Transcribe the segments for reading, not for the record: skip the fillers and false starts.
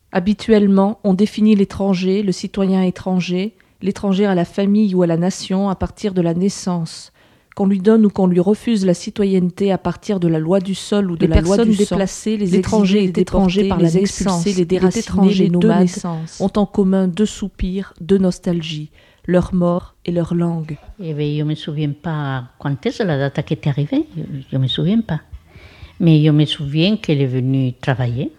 Habituellement, on définit l'étranger, le citoyen étranger, l'étranger à la famille ou à la nation à partir de la naissance. Qu'on lui donne ou qu'on lui refuse la citoyenneté à partir de la loi du sol ou de la loi du sang, les étrangers et étrangers par la naissance, les déracinés, les nomades ont en commun 2 soupirs, 2 nostalgies, leur mort et leur langue. Eh bien, je ne me souviens pas quand est-ce la date qui est arrivée, je ne me souviens pas. Mais je me souviens qu'elle est venue travailler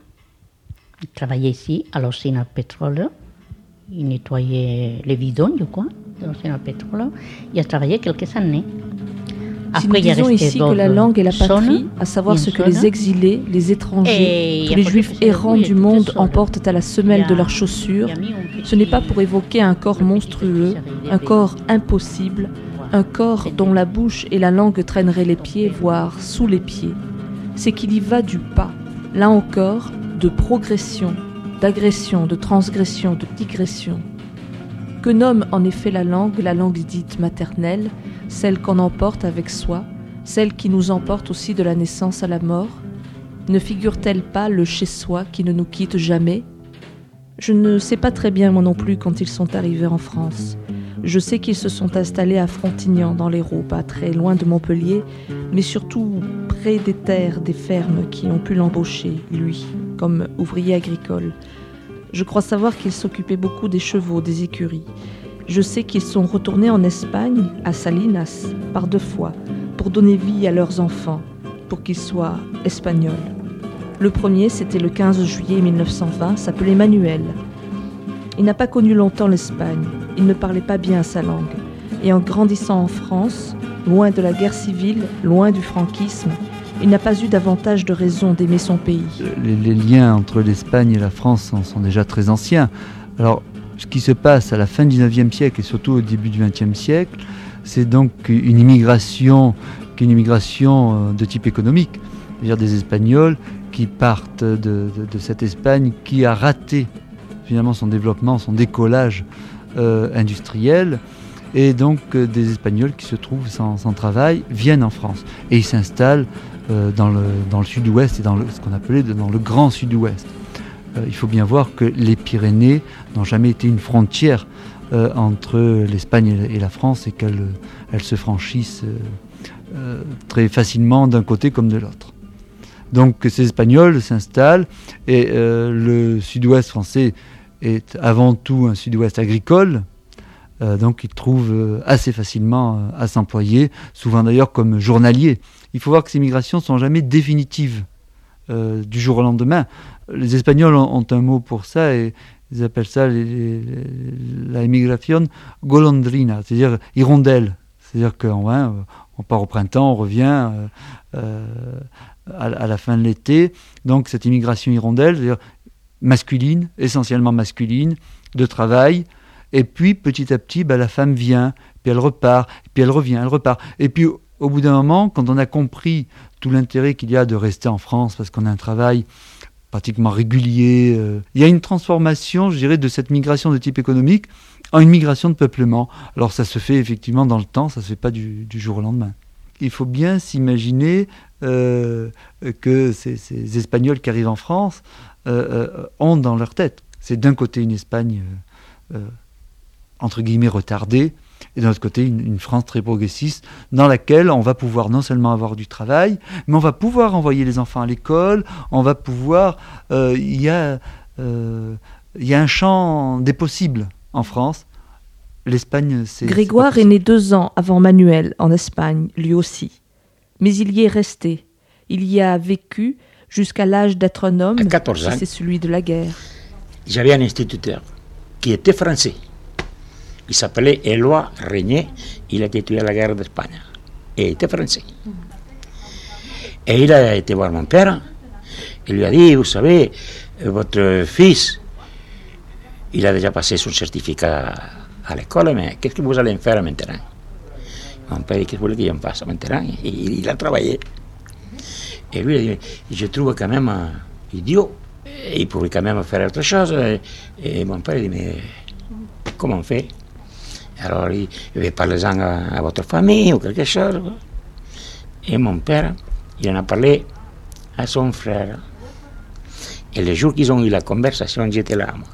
ici à l'usine à pétrole. Il nettoyait les bidons, je crois, de l'usine à pétrole. Il a travaillé quelques années. Si nous disons ici que la langue est la patrie, à savoir ce que les exilés, les étrangers, tous les juifs errants du monde emportent à la semelle de leurs chaussures, ce n'est pas pour évoquer un corps monstrueux, un corps impossible, un corps dont la bouche et la langue traîneraient les pieds, voire sous les pieds. C'est qu'il y va du pas, là encore, de progression, d'agression, de transgression, de digression. Que nomme en effet la langue dite maternelle, celle qu'on emporte avec soi, celle qui nous emporte aussi de la naissance à la mort? Ne figure-t-elle pas le chez-soi qui ne nous quitte jamais? Je ne sais pas très bien moi non plus quand ils sont arrivés en France. Je sais qu'ils se sont installés à Frontignan dans l'Hérault, pas très loin de Montpellier, mais surtout près des terres, des fermes qui ont pu l'embaucher, lui, comme ouvrier agricole. Je crois savoir qu'ils s'occupaient beaucoup des chevaux, des écuries. Je sais qu'ils sont retournés en Espagne, à Salinas, par 2 fois, pour donner vie à leurs enfants, pour qu'ils soient espagnols. Le premier, c'était le 15 juillet 1920, s'appelait Manuel. Il n'a pas connu longtemps l'Espagne, il ne parlait pas bien sa langue. Et en grandissant en France, loin de la guerre civile, loin du franquisme, il n'a pas eu davantage de raison d'aimer son pays. Les liens entre l'Espagne et la France sont déjà très anciens. Alors, ce qui se passe à la fin du XIXe siècle et surtout au début du XXe siècle, c'est donc une immigration de type économique. C'est-à-dire des Espagnols qui partent de cette Espagne qui a raté finalement son développement, son décollage industriel. Et donc des Espagnols qui se trouvent sans travail viennent en France. Et ils s'installent dans le sud-ouest et ce qu'on appelait dans le grand sud-ouest. Il faut bien voir que les Pyrénées n'ont jamais été une frontière entre l'Espagne et la France et qu'elles se franchissent très facilement d'un côté comme de l'autre. Donc ces Espagnols s'installent et le sud-ouest français est avant tout un sud-ouest agricole. Donc ils trouvent assez facilement à s'employer, souvent d'ailleurs comme journaliers. Il faut voir que ces migrations ne sont jamais définitives du jour au lendemain. Les Espagnols ont un mot pour ça et ils appellent ça la immigration golondrina, c'est-à-dire hirondelle. C'est-à-dire qu'on part au printemps, on revient à la fin de l'été. Donc cette immigration hirondelle, c'est-à-dire masculine, essentiellement masculine, de travail. Et puis petit à petit, la femme vient, puis elle repart, puis elle revient, elle repart. Et puis au bout d'un moment, quand on a compris tout l'intérêt qu'il y a de rester en France, parce qu'on a un travail pratiquement régulier, il y a une transformation, je dirais, de cette migration de type économique en une migration de peuplement. Alors ça se fait effectivement dans le temps, ça ne se fait pas du jour au lendemain. Il faut bien s'imaginer que ces Espagnols qui arrivent en France ont dans leur tête, c'est d'un côté une Espagne entre guillemets retardée, et d'un autre côté une France très progressiste dans laquelle on va pouvoir non seulement avoir du travail, mais on va pouvoir envoyer les enfants à l'école, on va pouvoir... Il y a un champ des possibles en France. L'Espagne, Grégoire est né 2 ans avant Manuel en Espagne, lui aussi. Mais il y est resté. Il y a vécu jusqu'à l'âge d'être un homme, c'est celui de la guerre. J'avais un instituteur qui était français. Il s'appelait Éloi Régnier, il a été tué à la guerre d'Espagne. Et il était français. Et il a été voir mon père, il lui a dit, vous savez, votre fils, il a déjà passé son certificat à l'école, mais qu'est-ce que vous allez faire maintenant? Mon père dit, qu'est-ce que vous voulez que je fasse maintenant? Et il a travaillé. Et lui, il a dit, je trouve quand même idiot, il pourrait quand même faire autre chose. Et mon père dit, mais comment on fait? Alors, il veut parler à votre famille ou quelque chose. Et mon père, il en a parlé à son frère. Et le jour qu'ils ont eu la conversation, j'étais là, moi.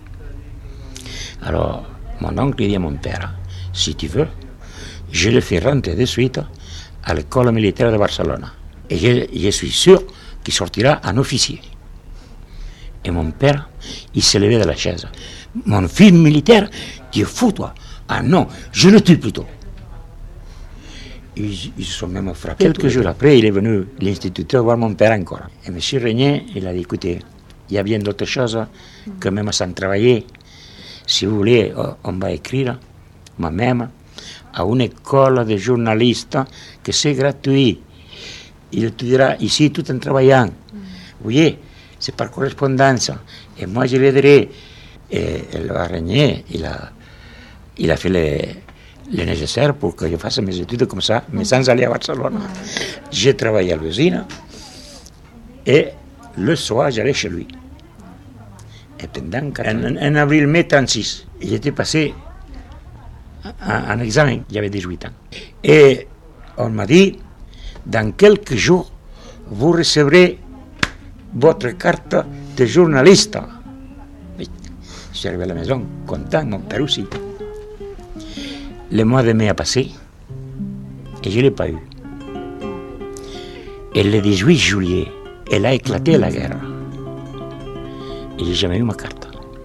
Alors, mon oncle dit à mon père, si tu veux, je le fais rentrer de suite à l'école militaire de Barcelone. Et je suis sûr qu'il sortira un officier. Et mon père, il s'est levé de la chaise. Mon fils militaire, tu es fou, toi. Ah non, je le tue plutôt. Ils se sont même frappés. Quelques jours après, il est venu, l'instituteur, voir mon père encore. Et M. Régnier, il a dit, écoutez, il y a bien d'autres choses que même sans travailler. Si vous voulez, on va écrire, moi-même, à une école de journalistes, que c'est gratuit. Il étudiera ici tout en travaillant. Vous voyez, c'est par correspondance. Et moi, je l'aiderai. Et le Régnier, il a fait le nécessaire pour que je fasse mes études comme ça, mais sans aller à Barcelone. J'ai travaillé à l'usine et le soir, j'allais chez lui. Et pendant en avril-mai 1936, j'étais passé un examen, j'avais 18 ans. Et on m'a dit, dans quelques jours, vous recevrez votre carte de journaliste. Je suis arrivé à la maison, content, mon père aussi. Le mois de mai a passé et je ne l'ai pas eu. Et le 18 juillet, elle a éclaté la guerre. Et je n'ai jamais eu ma carte.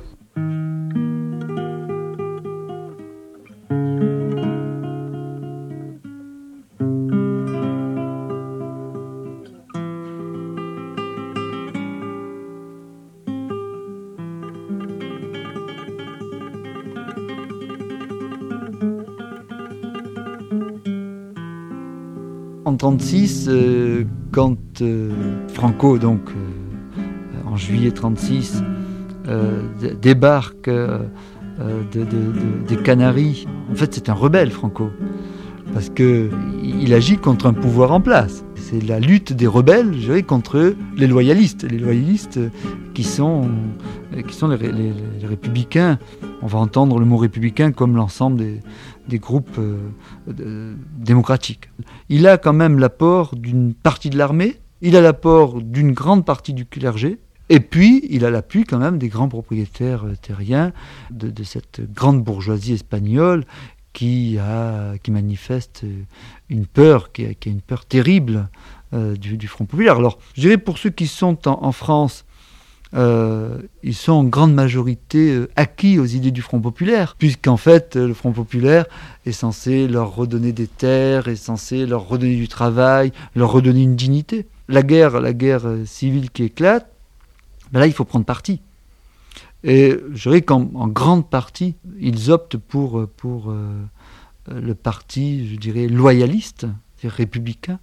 En 1936, quand Franco, donc en juillet 1936, débarque des Canaries, en fait c'est un rebelle, Franco, parce qu'il agit contre un pouvoir en place. C'est la lutte des rebelles, je dirais, contre les loyalistes qui sont les républicains. On va entendre le mot républicain comme l'ensemble des groupes démocratiques. Il a quand même l'apport d'une partie de l'armée, il a l'apport d'une grande partie du clergé, et puis il a l'appui quand même des grands propriétaires terriens de cette grande bourgeoisie espagnole qui manifeste une peur, qui a une peur terrible du Front populaire. Alors, je dirais pour ceux qui sont en France, ils sont en grande majorité acquis aux idées du Front populaire, puisqu'en fait, le Front populaire est censé leur redonner des terres, est censé leur redonner du travail, leur redonner une dignité. La guerre civile qui éclate, ben là, il faut prendre parti. Et je dirais qu'en grande partie, ils optent pour le parti, je dirais, loyaliste, c'est-à-dire républicain,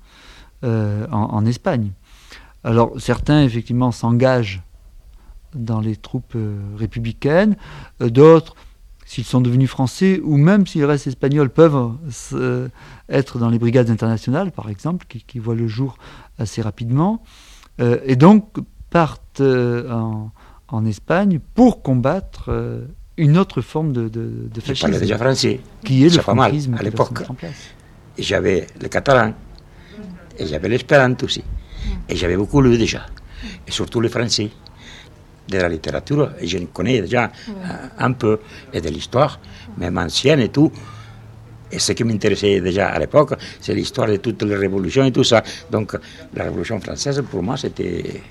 en Espagne. Alors, certains, effectivement, s'engagent dans les troupes républicaines, d'autres, s'ils sont devenus français, ou même s'ils restent espagnols, peuvent être dans les brigades internationales, par exemple, qui voient le jour assez rapidement, et donc partent en Espagne pour combattre une autre forme de fascisme. Je parlais déjà français, qui est le franquisme à l'époque. Et j'avais le catalan, et j'avais l'espéranto aussi, et j'avais beaucoup lu déjà, et surtout le français. De la littérature, et je connais déjà un peu, et de l'histoire, même ancienne et tout. Et ce qui m'intéressait déjà à l'époque, c'est l'histoire de toutes les révolutions et tout ça. Donc, la Révolution française, pour moi, c'était...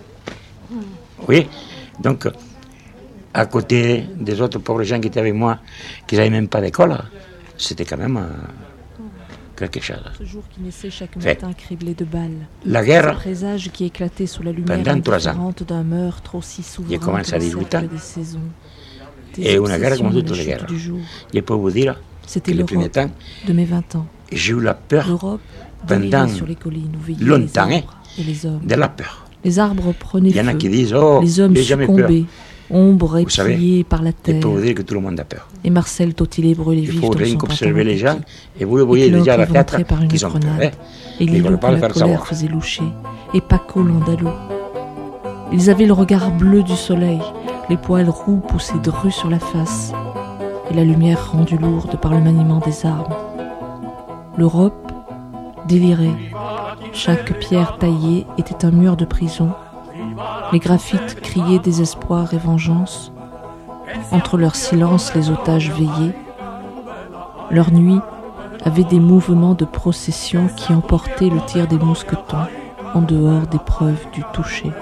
Oui, donc, à côté des autres pauvres gens qui étaient avec moi, qui n'avaient même pas d'école, c'était quand même... quelque chose. Ce jour qui naissait chaque matin criblé de balles. La guerre, ce présage qui éclatait sous la lumière indifférente d'un meurtre aussi souverain que le cercle des saisons. Et une guerre comme toutes les guerres. Je peux vous dire c'était que le premier temps, de mes 20 ans. J'ai eu la peur pendant sur les collines où longtemps, et les hommes. De la peur. Les arbres prenaient feu. Il y en a qui disent, oh, les hommes succombaient. Ombre épiée par la terre. Je peux vous dire que tout le monde a peur. Et Marcel Tautilé brûlait vif dans son pantalon. Il faut rien qu'observer les gens, et vous le voyez déjà à la tête, qu'ils ont peur. Et Lilo que la colère faisait loucher, et Paco l'andalou. Ils avaient le regard bleu du soleil, les poils roux poussés drus sur la face, et la lumière rendue lourde par le maniement des armes. L'Europe délirait. Chaque pierre taillée était un mur de prison. Les graffites criaient désespoir et vengeance. Entre leur silence, les otages veillaient. Leur nuit avait des mouvements de procession qui emportaient le tir des mousquetons en dehors des preuves du toucher.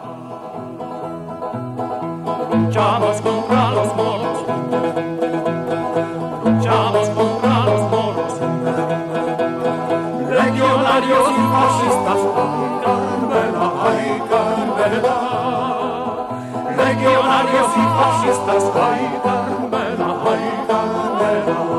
Legionarios y fascistas, Carmela, ay Carmela. Legionarios y fascistas, ay Carmela, ay Carmela.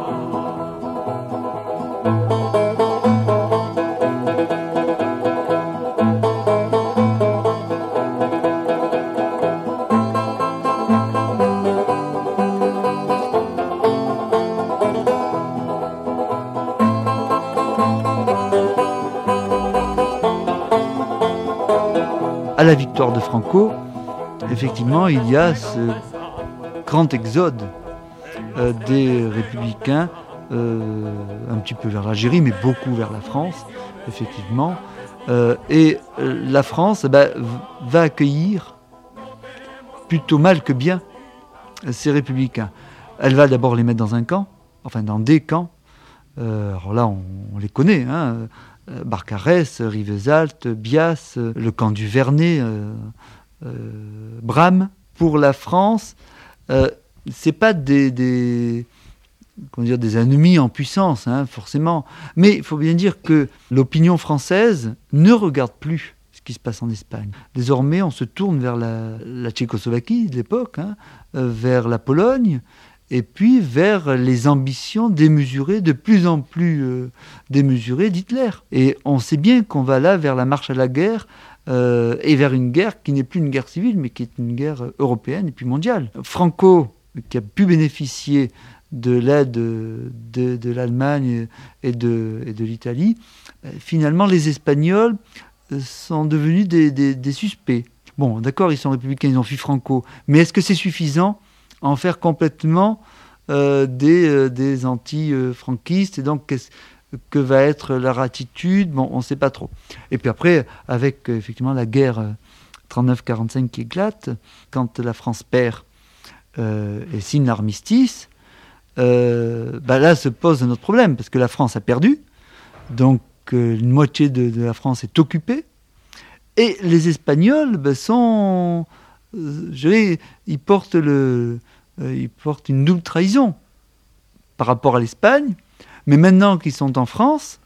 À la victoire de Franco, effectivement, il y a ce grand exode des républicains, un petit peu vers l'Algérie, mais beaucoup vers la France, effectivement. Et la France va accueillir plutôt mal que bien ces républicains. Elle va d'abord les mettre dans un camp, enfin dans des camps. Alors là, on les connaît, hein. Barcarès, Rivesaltes, Bias, le camp du Vernet, Bram. Pour la France, c'est pas des ennemis en puissance, hein, forcément. Mais il faut bien dire que l'opinion française ne regarde plus ce qui se passe en Espagne. Désormais, on se tourne vers la Tchécoslovaquie de l'époque, hein, vers la Pologne, et puis vers les ambitions démesurées, de plus en plus démesurées d'Hitler. Et on sait bien qu'on va là vers la marche à la guerre, et vers une guerre qui n'est plus une guerre civile, mais qui est une guerre européenne et puis mondiale. Franco, qui a pu bénéficier de l'aide de l'Allemagne et de l'Italie, finalement les Espagnols sont devenus des suspects. Bon, d'accord, ils sont républicains, ils ont fui Franco, mais est-ce que c'est suffisant à en faire complètement des anti-franquistes? Et donc, que va être leur attitude? Bon, on ne sait pas trop. Et puis après, avec effectivement la guerre 39-45 qui éclate, quand la France perd et signe l'armistice, là se pose un autre problème, parce que la France a perdu, donc une moitié de la France est occupée, et les Espagnols ils portent une double trahison par rapport à l'Espagne, mais maintenant qu'ils sont en France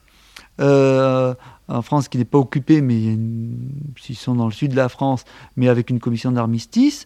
qui n'est pas occupée, mais s'ils sont dans le sud de la France, mais avec une commission d'armistice,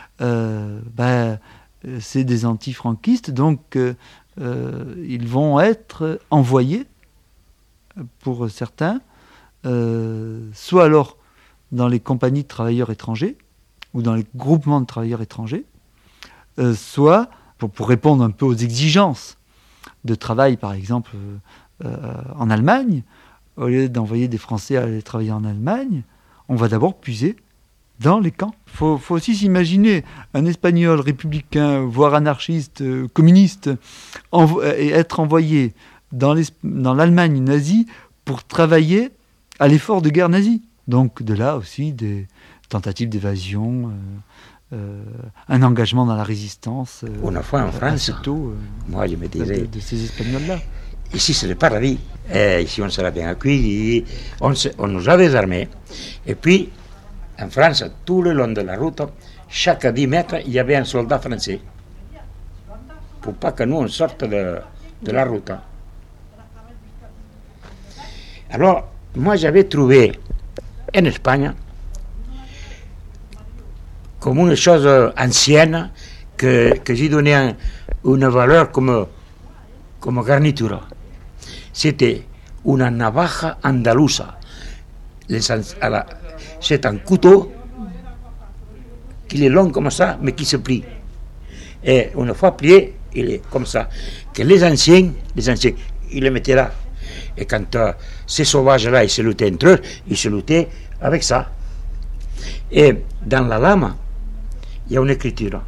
c'est des anti-franquistes, donc ils vont être envoyés, pour certains, soit alors dans les compagnies de travailleurs étrangers, ou dans les groupements de travailleurs étrangers, soit pour répondre un peu aux exigences de travail, par exemple, en Allemagne. Au lieu d'envoyer des Français à aller travailler en Allemagne, on va d'abord puiser dans les camps. Il faut aussi s'imaginer un Espagnol républicain, voire anarchiste, communiste, et être envoyé dans l'Allemagne nazie pour travailler à l'effort de guerre nazi. Donc de là aussi des tentatives d'évasion, un engagement dans la résistance. Une fois en France, moi je me disais, de ces Espagnols-là. Ici c'est le paradis, ici on sera bien accueillis, on nous a désarmés. Et puis en France, tout le long de la route, chaque 10 mètres, il y avait un soldat français. Pour pas que nous on sorte de la route. Alors, moi j'avais trouvé en Espagne comme une chose ancienne que j'ai donné une valeur comme garniture. C'était une navaja andaluza. C'est un couteau qui est long comme ça, mais qui se plie. Et une fois plié, il est comme ça. Que les anciens, ils le mettaient là. Et quand ces sauvages-là, ils se luttaient entre eux, ils se luttaient avec ça. Et dans la lame, il y a une écriture.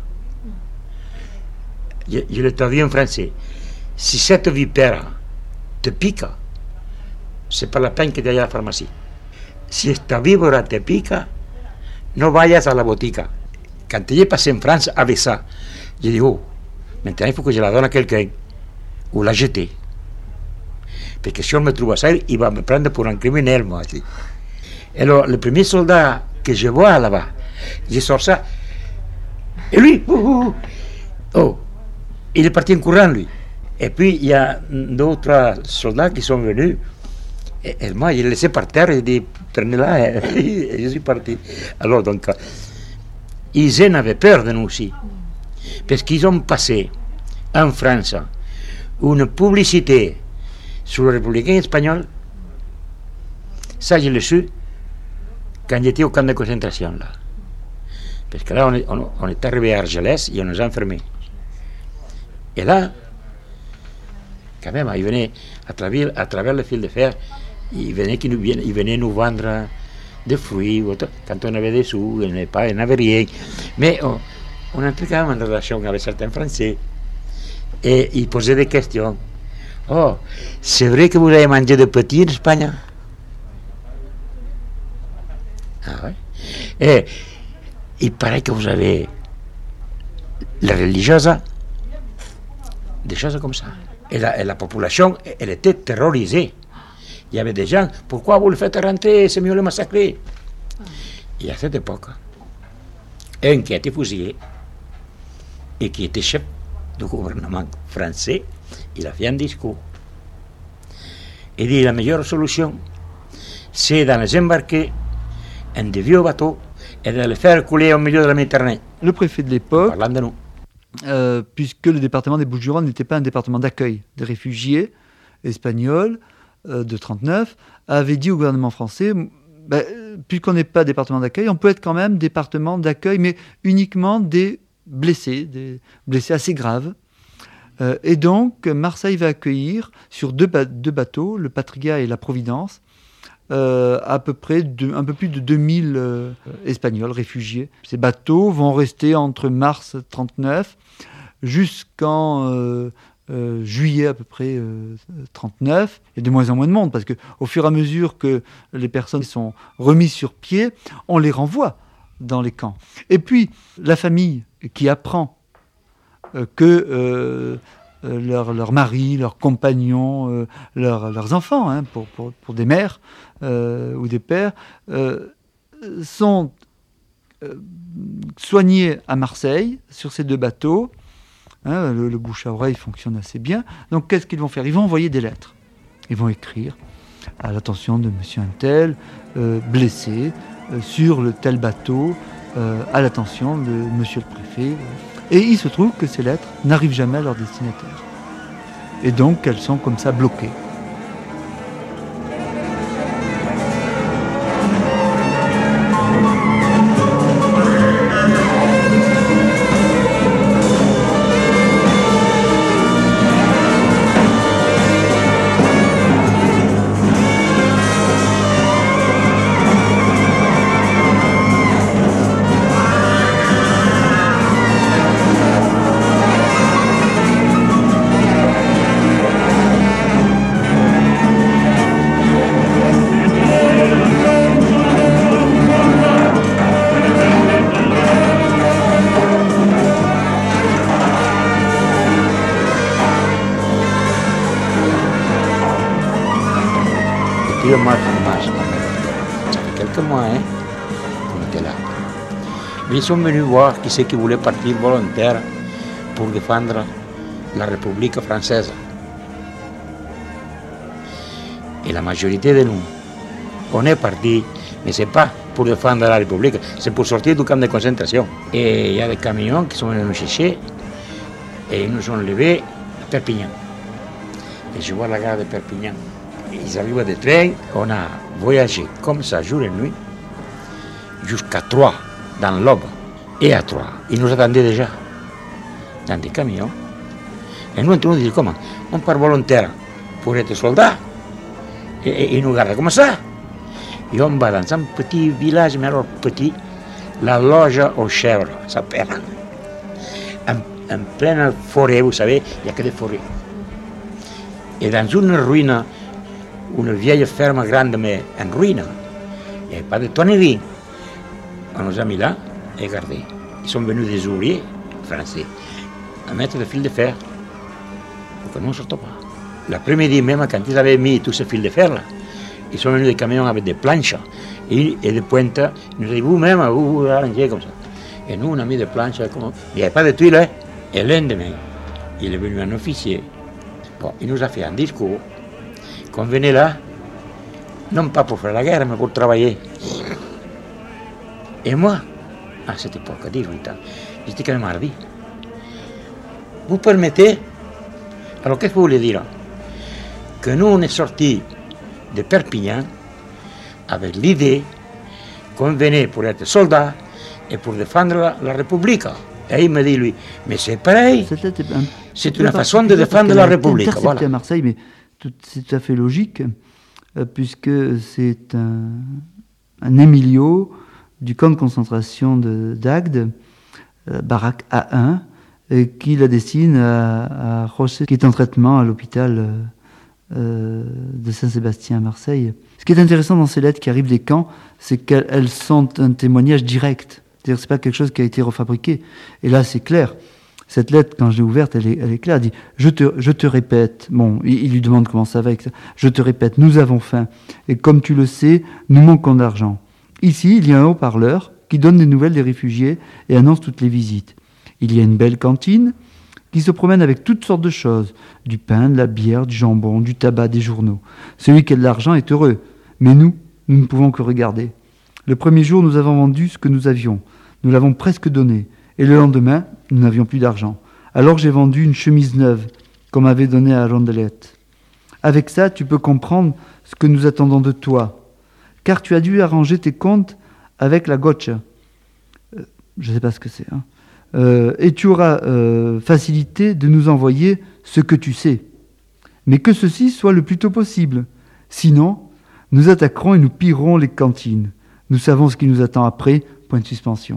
Je le traduis en français. Si cette vipère te pique, c'est pas la peine que tu ailles à la pharmacie. Si esta víbora te pica, no vayas a la botica. Quand j'ai passé en France avec ça, j'ai dit, oh, maintenant il faut que je la donne à quelqu'un ou la jeter. Parce que si on me trouve ça, il va me prendre pour un criminel, moi. Aussi. Et alors, le premier soldat que je vois là-bas, je sors ça, et lui, oh, il est parti en courant, lui. Et puis, il y a d'autres soldats qui sont venus, et moi, je l'ai laissé par terre, et j'ai dit, prenez-la, et je suis parti. Alors, donc, ils en avaient peur de nous aussi, parce qu'ils ont passé en France une publicité sur le républicain espagnol. Ça, je l'ai su quand j'étais au camp de concentration, là. Parce que là, on est arrivé à Argelès et on nous a enfermés. Et là, quand même, ils venaient à travers le fil de fer, ils venaient nous vendre des fruits. Quand on avait des sous, il n'avait rien. Mais on entrait quand même en relation avec certains Français. Et ils posaient des questions. Oh, c'est vrai que vous avez mangé de petits en Espagne? Ah ouais. Et il paraît que vous avez la religieuse, des choses comme ça. Et la population, elle était terrorisée. Il y avait des gens, pourquoi vous le faites rentrer, c'est mieux le massacrer. Et à cette époque, un qui a été fusillé et qui était chef du gouvernement français, il a fait un discours. Il dit la meilleure solution, c'est de les embarquer en des vieux bateaux et de les faire couler au milieu de la Méditerranée. Le préfet de l'époque, parlant de nous. Puisque le département des Bouches-du-Rhône n'était pas un département d'accueil des réfugiés espagnols de 1939, avait dit au gouvernement français, puisqu'on n'est pas département d'accueil, on peut être quand même département d'accueil, mais uniquement des blessés assez graves. Et donc, Marseille va accueillir sur deux bateaux, le Patria et la Providence, à peu près un peu plus de 2000 Espagnols réfugiés. Ces bateaux vont rester entre mars 1939 jusqu'en juillet à peu près 1939. Il y a de moins en moins de monde parce qu'au fur et à mesure que les personnes sont remises sur pied, on les renvoie dans les camps. Et puis, la famille qui apprend que leurs maris, leurs compagnons, leurs enfants, pour des mères ou des pères, sont soignés à Marseille sur ces deux bateaux. Le bouche à oreille fonctionne assez bien. Donc qu'est-ce qu'ils vont faire? Ils vont envoyer des lettres. Ils vont écrire à l'attention de monsieur un tel, blessé, sur le tel bateau, à l'attention de monsieur le préfet. Et il se trouve que ces lettres n'arrivent jamais à leur destinataire. Et donc, elles sont comme ça bloquées. Ça fait quelques mois qu'on était là. Mais ils sont venus voir qui c'est qui voulait partir volontaire pour défendre la République française. Et la majorité de nous, on est partis, mais ce n'est pas pour défendre la République, c'est pour sortir du camp de concentration. Et il y a des camions qui sont venus nous chercher et ils nous ont levés à Perpignan. Et je vois la gare de Perpignan. Ils arrivent de train, on a voyagé comme ça jour et nuit jusqu'à Troyes, dans l'Aube. Et à Troyes, ils nous attendaient déjà dans des camions. Et nous, on nous dit comment? On part volontaire pour être soldat et ils nous gardent comme ça. Et on va dans un petit village, mais alors petit, la loge aux chèvres, ça s'appelle. En pleine forêt, vous savez, il n'y a que des forêts. Et dans une ruine, une vieille ferme grande, mais en ruine, il n'y avait pas de tonnerie. On nous a mis là et regardez. Ils sont venus des ouvriers français à mettre des fils de fer pour que nous ne sortons pas. L'après-midi même, quand ils avaient mis tous ces fils de fer là, ils sont venus des camions avec des planches et des pointes. Ils nous ont dit, vous-même, vous arrangez comme ça. Et nous, on a mis des planches. Il n'y avait pas de tuiles. Hein? Et l'un de mes, il est venu un officier. Bon, il nous a fait un discours qu'on venait là, non pas pour faire la guerre, mais pour travailler. Et moi, à cette époque, à 18 ans, j'étais quand même hardi. Vous permettez, alors qu'est-ce que vous voulez dire? Que nous, on est sortis de Perpignan avec l'idée qu'on venait pour être soldats et pour défendre la République. Et il me dit, lui, mais c'est pareil, c'est une façon de défendre la République. Voilà. À Marseille, mais c'est tout à fait logique, puisque c'est un Emilio du camp de concentration d'Agde, baraque A1, qui la destine à José, qui est en traitement à l'hôpital de Saint-Sébastien à Marseille. Ce qui est intéressant dans ces lettres qui arrivent des camps, c'est qu'elles sont un témoignage direct. C'est-à-dire que ce n'est pas quelque chose qui a été refabriqué. Et là, c'est clair. Cette lettre, quand je l'ai ouverte, elle est claire. Elle dit, je te répète, bon, il lui demande comment ça va, etc. Je te répète, nous avons faim. Et comme tu le sais, nous manquons d'argent. Ici, il y a un haut-parleur qui donne des nouvelles des réfugiés et annonce toutes les visites. Il y a une belle cantine qui se promène avec toutes sortes de choses. Du pain, de la bière, du jambon, du tabac, des journaux. Celui qui a de l'argent est heureux. Mais nous ne pouvons que regarder. Le premier jour, nous avons vendu ce que nous avions. Nous l'avons presque donné. Et le lendemain, nous n'avions plus d'argent. Alors j'ai vendu une chemise neuve qu'on m'avait donnée à Rondelette. Avec ça, tu peux comprendre ce que nous attendons de toi. Car tu as dû arranger tes comptes avec la gotcha. Je ne sais pas ce que c'est. Hein. Et tu auras facilité de nous envoyer ce que tu sais. Mais que ceci soit le plus tôt possible. Sinon, nous attaquerons et nous pillerons les cantines. Nous savons ce qui nous attend après, point de suspension.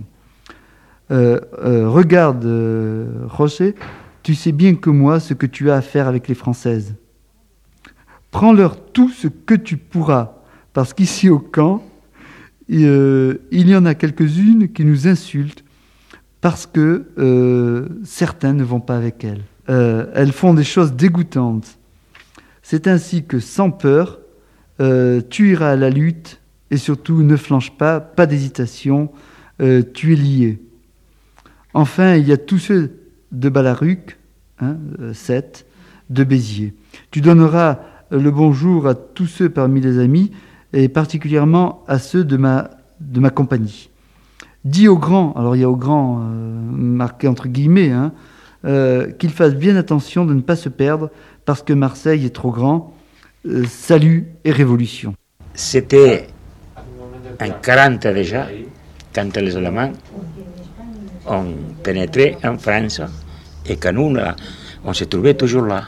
Regarde, José, tu sais bien que moi ce que tu as à faire avec les Françaises. Prends-leur tout ce que tu pourras, parce qu'ici au camp, il y en a quelques-unes qui nous insultent parce que certains ne vont pas avec elles. Elles font des choses dégoûtantes. C'est ainsi que, sans peur, tu iras à la lutte et surtout ne flanche pas d'hésitation, tu es lié. Enfin, il y a tous ceux de Balaruc, 7, de Béziers. Tu donneras le bonjour à tous ceux parmi les amis et particulièrement à ceux de ma compagnie. Dis aux grands, alors il y a aux grands marqué entre guillemets, qu'ils fassent bien attention de ne pas se perdre parce que Marseille est trop grand. Salut et révolution. C'était en 40 déjà, quand les Allemands ont pénétré en France et que nous, là, on se trouvait toujours là.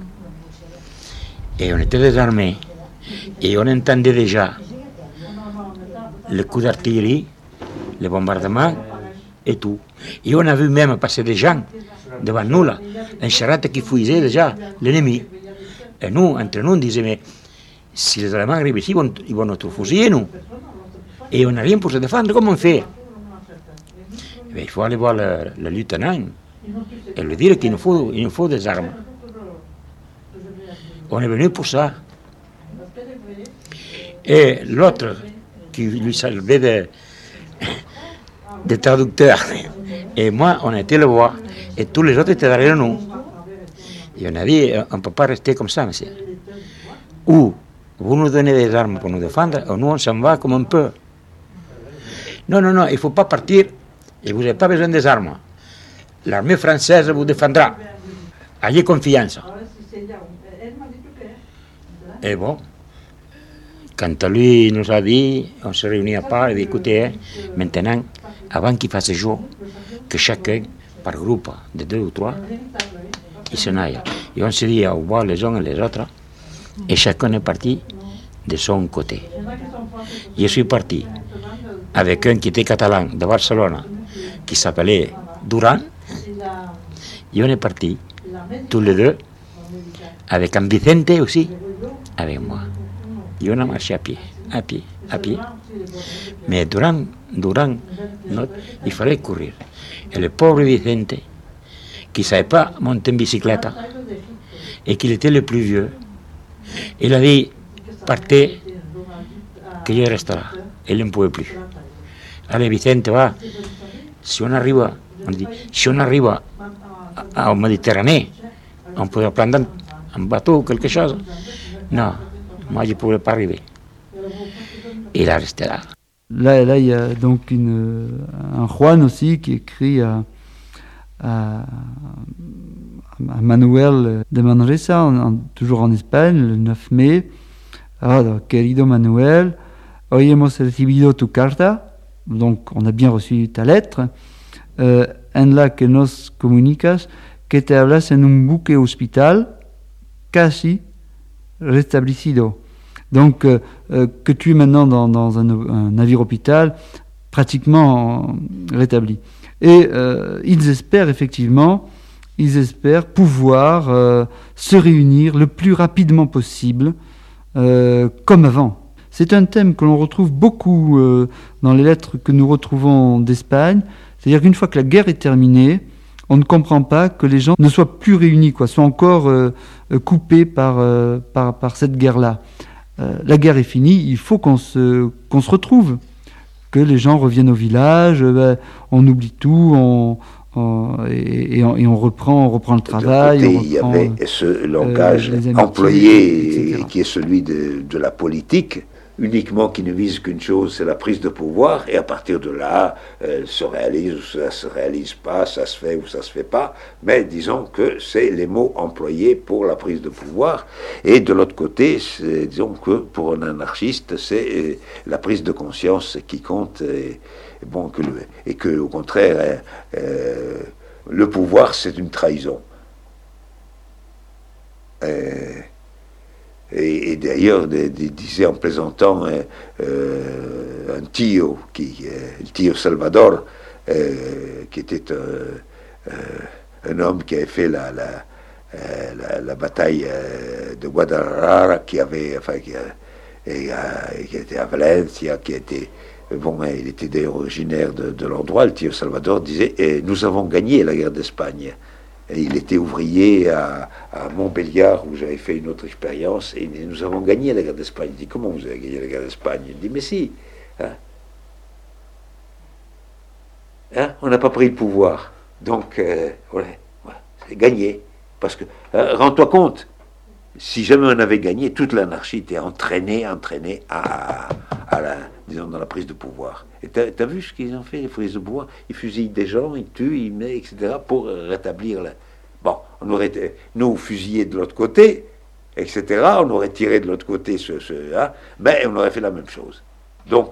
Et on était désarmés et on entendait déjà les coups d'artillerie, les bombardements et tout. Et on a vu même passer des gens devant nous, là, un charrette qui fouillait déjà l'ennemi. Et nous, entre nous, on disait, mais si les Allemands arrivent ici, ils vont nous fusiller, nous. Et on n'a rien pour se défendre, comment on fait? Mais il faut aller voir le lieutenant et lui dire qu'il nous faut des armes. On est venu pour ça. Et l'autre, qui lui servait de traducteur, et moi, on a été le voir, et tous les autres étaient derrière nous. Et on a dit, on ne peut pas rester comme ça, monsieur. Ou vous nous donnez des armes pour nous défendre, ou nous, on s'en va comme on peut. Non, il ne faut pas partir, et vous n'avez pas besoin des armes. L'armée française vous défendra. Ayez confiance. Et bon, quand lui nous a dit, on se réunit à part, il dit, écoutez, maintenant, avant qu'il fasse jour, que chacun, par groupe de 2 ou 3, il s'en aille. Et on se dit au revoir les uns et les autres, et chacun est parti de son côté. Je suis parti avec un qui était catalan de Barcelone, qui s'appelait Durand, et on est parti, tous les deux, avec un Vicente aussi, avec moi. Et on a marché à pied. Mais Durán, il fallait courir. Et le pauvre Vicente, qui ne savait pas monter en bicyclette, et qu'il était le plus vieux, il a dit, partez, que je reste là. Il ne pouvait plus. Allez, Vicente, va. Si on arrive en Méditerranée, on peut prendre un bateau ou quelque chose. Non, moi je ne pouvais pas arriver. Il a resté là. Là, il y a donc un Juan aussi qui écrit à Manuel de Manresa, toujours en Espagne, le 9 mai. Alors, querido Manuel, hoy hemos recibido tu carta, donc on a bien reçu ta lettre, en la que nos comunicas que te hablas en un buque hospital casi restablecido. Donc, que tu es maintenant dans un navire hôpital pratiquement rétabli. Et ils espèrent pouvoir se réunir le plus rapidement possible, comme avant. C'est un thème que l'on retrouve beaucoup dans les lettres que nous retrouvons d'Espagne. C'est-à-dire qu'une fois que la guerre est terminée, on ne comprend pas que les gens ne soient plus réunis, soient encore coupés par cette guerre-là. La guerre est finie, il faut qu'on se retrouve, que les gens reviennent au village, on oublie tout, et on reprend le travail. Il y avait ce langage employé qui est celui de la politique, uniquement qui ne vise qu'une chose, c'est la prise de pouvoir, et à partir de là, elle se réalise ou ça se réalise pas, ça se fait ou ça se fait pas, mais disons que c'est les mots employés pour la prise de pouvoir, et de l'autre côté, disons que pour un anarchiste, c'est la prise de conscience qui compte, et que au contraire, le pouvoir c'est une trahison. Et d'ailleurs, disait en plaisantant un tio, le tio Salvador, qui était un homme qui avait fait la bataille de Guadalajara, qui était à Valencia, il était d'ailleurs originaire de l'endroit. Le tio Salvador disait nous avons gagné la guerre d'Espagne. Et il était ouvrier à Montbéliard, où j'avais fait une autre expérience, et nous avons gagné la guerre d'Espagne. Il dit, comment vous avez gagné la guerre d'Espagne? Il dit, mais si. On n'a pas pris le pouvoir. Donc, c'est gagné. Parce que, rends-toi compte, si jamais on avait gagné, toute l'anarchie était entraînée dans la prise de pouvoir. Et t'as vu ce qu'ils ont fait, les prises de pouvoir? Ils fusillent des gens, ils tuent, ils mettent, etc., pour rétablir Bon, on aurait nous fusillés de l'autre côté, etc., on aurait tiré de l'autre côté mais on aurait fait la même chose. Donc,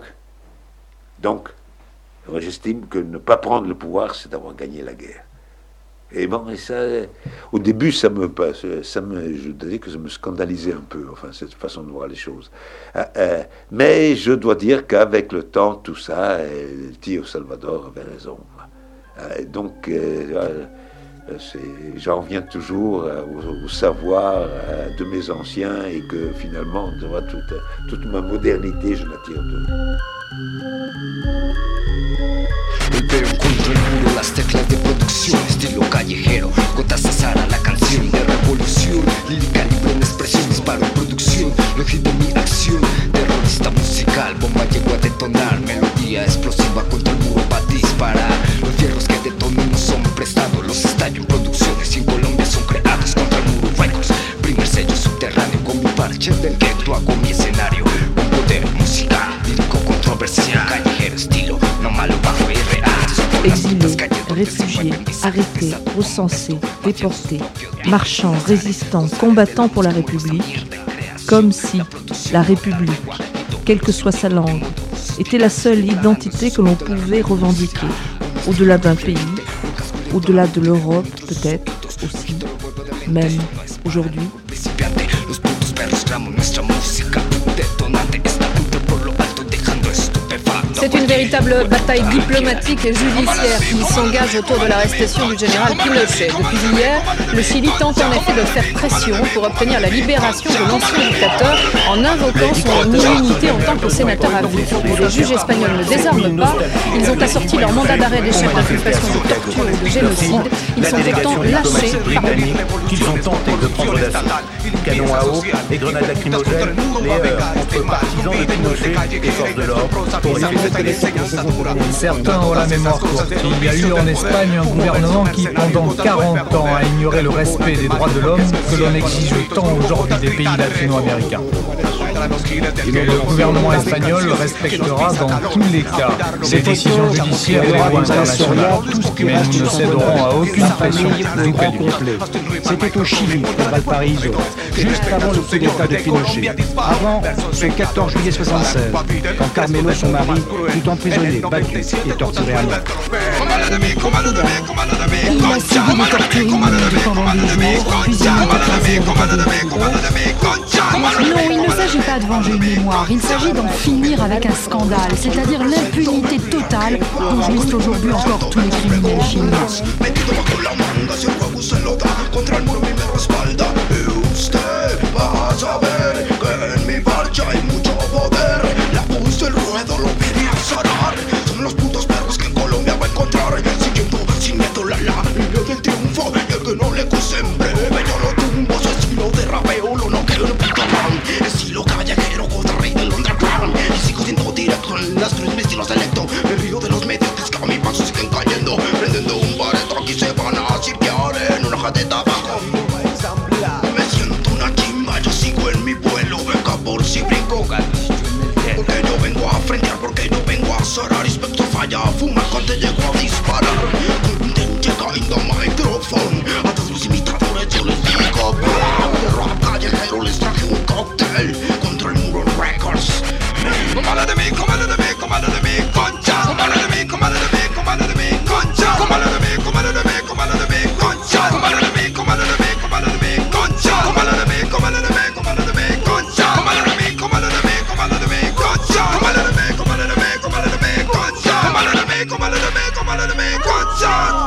j'estime que ne pas prendre le pouvoir, c'est d'avoir gagné la guerre. Et bon, et ça, au début, je disais que ça me scandalisait un peu, enfin, cette façon de voir les choses. Mais je dois dire qu'avec le temps, tout ça, le tio Salvador avait raison. Donc, j'en reviens toujours au savoir de mes anciens, et que finalement, toute ma modernité, je la tire d'eux. Golpeo contra el muro las teclas de producción, estilo callejero, gotas de Sara, la canción de revolución, lírica libre en expresión, disparo en producción, logis de mi acción, terrorista musical, bomba llegó a detonar, melodía explosiva contra el muro para disparar, los fierros que detonan no son prestados, los estallo en producciones y en Colombia son creados contra el muro records, primer sello subterráneo con mi parche del ghetto hago mi escenario, un poder musical, lírico controversial, callejero estilo, no malo bajo y real. Exilés, réfugiés, arrêtés, recensés, déportés, marchands, résistants, combattants pour la République, comme si la République, quelle que soit sa langue, était la seule identité que l'on pouvait revendiquer, au-delà d'un pays, au-delà de l'Europe peut-être aussi, même aujourd'hui. C'est C'est une véritable bataille diplomatique et judiciaire qui s'engage autour de l'arrestation du général Pinochet. Depuis hier, le Chili tente en effet de faire pression pour obtenir la libération de l'ancien dictateur en invoquant son immunité en tant que sénateur à vie. Mais les juges espagnols ne désarment pas. Ils ont assorti leur mandat d'arrêt des chefs d'inculpation de torture ou de génocide. Ils sont pourtant lâchés par le qu'ils ont tenté de prendre d'assaut. Canons à eau et grenades lacrymogènes, les heurts entre partisans de Pinochet et forces de l'ordre pour Certains ont la mémoire courte. Il y a eu en Espagne un gouvernement qui, pendant 40 ans, a ignoré le respect des droits de l'homme que l'on exige tant aujourd'hui des pays latino-américains. Le gouvernement espagnol respectera dans tous les cas ces décisions judiciaires et les droits internationaux, mais nous ne céderons à aucune pression d'où qu'elle vienne. C'était au Chili, à Valparaiso, juste avant le coup d'État de Pinochet. Avant ce 14 juillet 76, quand Carmelo, son mari, fut emprisonné, battu et torturé à mort. Il a subi des tortures immondes pendant des jours, puis il a été Non, il ne s'agit pas de venger une mémoire, il s'agit d'en finir avec un scandale, c'est-à-dire l'impunité totale dont jouissent aujourd'hui encore tous les criminels chiliens. Las tres vestidos selecto, el río de los medios que a mi paso siguen cayendo, prendiendo un bareto aquí se van a sitiar en una hoja de tabaco. Me siento una chimba, yo sigo en mi vuelo, por si brinco. Porque yo vengo a frentear, porque yo vengo a cerrar, inspecto falla, fuma cuando llego a disparar. Llega in the microphone, a todos los imitadores yo les digo, de rap callejero les traje un cóctel contra el muro Records. Comala de mí, comala de mí, comala de mí, concha. Comala de mí, comala de mí, comala de mí, concha. Comala de mí, comala de mí, comala de mí, concha. Comala de mí, comala de mí, comala de mí, concha. Comala de mí, comala de mí, comala de mí, concha. Comala de mí, comala de mí, comala de mí, concha. Comala de mí, comala de mí, comala de mí, concha. Comala de mí, comala de mí, comala de mí, concha.